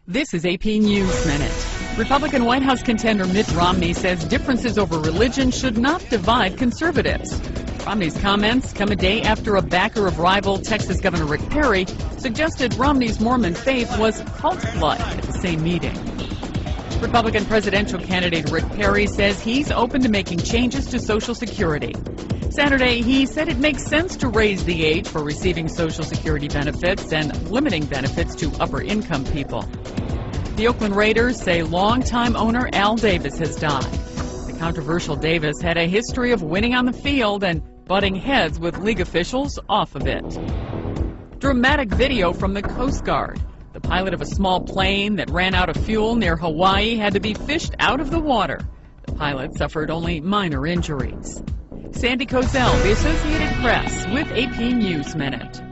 This is AP News Minute. Republican White House contender Mitt Romney says differences over religion should not divide conservatives. Romney's comments come a day after a backer of rival Texas Governor Rick Perry suggested Romney's Mormon faith was cult-like at the same meeting. Republican presidential candidate Rick Perry says he's open to making changes to Social Security. Saturday, he said it makes sense to raise the age for receiving Social Security benefits and limiting benefits to upper-income people. The Oakland Raiders say longtime owner Al Davis has died. The controversial Davis had a history of winning on the field and butting heads with league officials off of it. Dramatic video from the Coast Guard. The pilot of a small plane that ran out of fuel near Hawaii had to be fished out of the water. The pilot suffered only minor injuries. Sandy Kozel, The Associated Press, with AP News Minute.